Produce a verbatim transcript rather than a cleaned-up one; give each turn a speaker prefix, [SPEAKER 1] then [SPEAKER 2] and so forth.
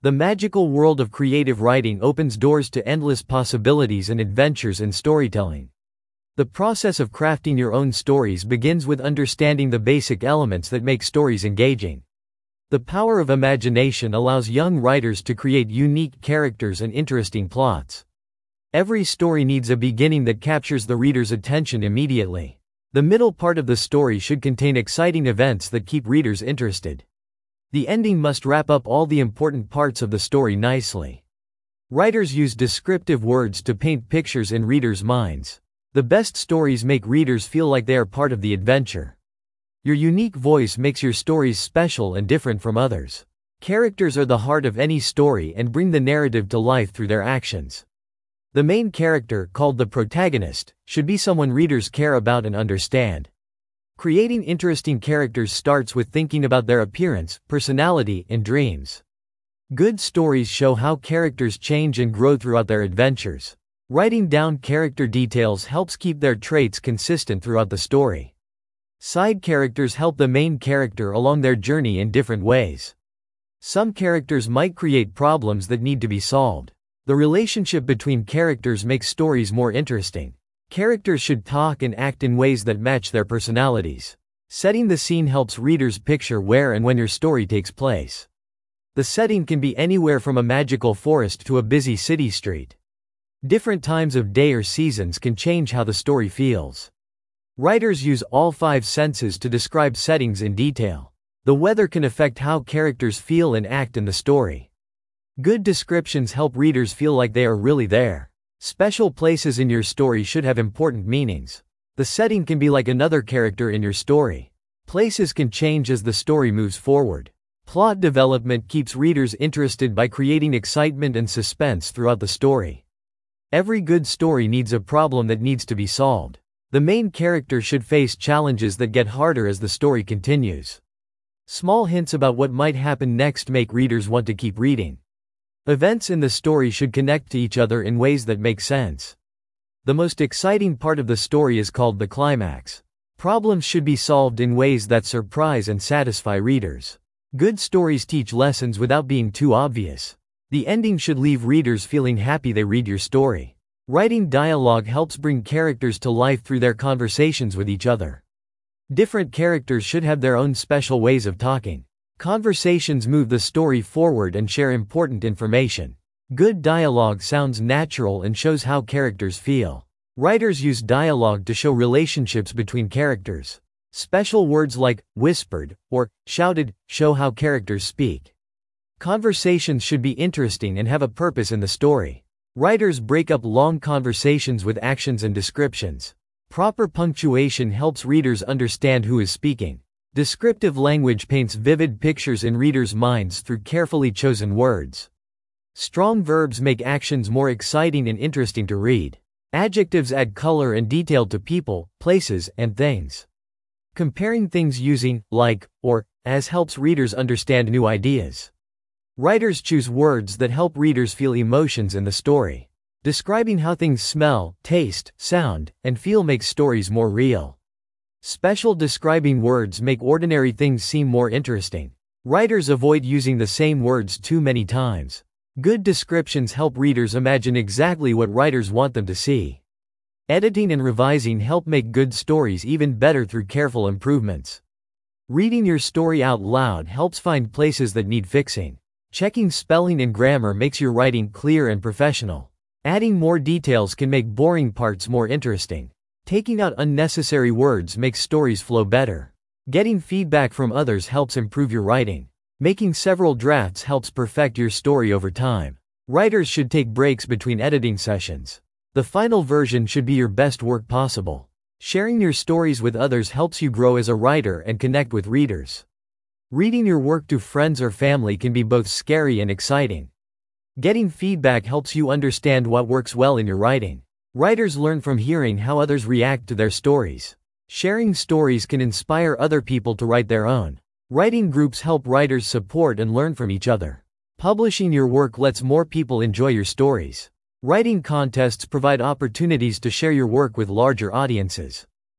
[SPEAKER 1] The magical world of creative writing opens doors to endless possibilities and adventures in storytelling. The process of crafting your own stories begins with understanding the basic elements that make stories engaging. The power of imagination allows young writers to create unique characters and interesting plots. Every story needs a beginning that captures the reader's attention immediately. The middle part of the story should contain exciting events that keep readers interested. The ending must wrap up all the important parts of the story nicely. Writers use descriptive words to paint pictures in readers' minds. The best stories make readers feel like they are part of the adventure. Your unique voice makes your stories special and different from others. Characters are the heart of any story and bring the narrative to life through their actions. The main character, called the protagonist, should be someone readers care about and understand. Creating interesting characters starts with thinking about their appearance, personality, and dreams. Good stories show how characters change and grow throughout their adventures. Writing down character details helps keep their traits consistent throughout the story. Side characters help the main character along their journey in different ways. Some characters might create problems that need to be solved. The relationship between characters makes stories more interesting. Characters should talk and act in ways that match their personalities. Setting the scene helps readers picture where and when your story takes place. The setting can be anywhere from a magical forest to a busy city street. Different times of day or seasons can change how the story feels. Writers use all five senses to describe settings in detail. The weather can affect how characters feel and act in the story. Good descriptions help readers feel like they are really there. Special places in your story should have important meanings. The setting can be like another character in your story. Places can change as the story moves forward. Plot development keeps readers interested by creating excitement and suspense throughout the story. Every good story needs a problem that needs to be solved. The main character should face challenges that get harder as the story continues. Small hints about what might happen next make readers want to keep reading. Events in the story should connect to each other in ways that make sense. The most exciting part of the story is called the climax. Problems should be solved in ways that surprise and satisfy readers. Good stories teach lessons without being too obvious. The ending should leave readers feeling happy they read your story. Writing dialogue helps bring characters to life through their conversations with each other. Different characters should have their own special ways of talking. Conversations move the story forward and share important information. Good dialogue sounds natural and shows how characters feel. Writers use dialogue to show relationships between characters. Special words like whispered or shouted show how characters speak. Conversations should be interesting and have a purpose in the story. Writers break up long conversations with actions and descriptions. Proper punctuation helps readers understand who is speaking. Descriptive language paints vivid pictures in readers' minds through carefully chosen words. Strong verbs make actions more exciting and interesting to read. Adjectives add color and detail to people, places, and things. Comparing things using like or as helps readers understand new ideas. Writers choose words that help readers feel emotions in the story. Describing how things smell, taste, sound, and feel makes stories more real. Special describing words make ordinary things seem more interesting. Writers avoid using the same words too many times. Good descriptions help readers imagine exactly what writers want them to see. Editing and revising help make good stories even better through careful improvements. Reading your story out loud helps find places that need fixing. Checking spelling and grammar makes your writing clear and professional. Adding more details can make boring parts more interesting. Taking out unnecessary words makes stories flow better. Getting feedback from others helps improve your writing. Making several drafts helps perfect your story over time. Writers should take breaks between editing sessions. The final version should be your best work possible. Sharing your stories with others helps you grow as a writer and connect with readers. Reading your work to friends or family can be both scary and exciting. Getting feedback helps you understand what works well in your writing. Writers learn from hearing how others react to their stories. Sharing stories can inspire other people to write their own. Writing groups help writers support and learn from each other. Publishing your work lets more people enjoy your stories. Writing contests provide opportunities to share your work with larger audiences.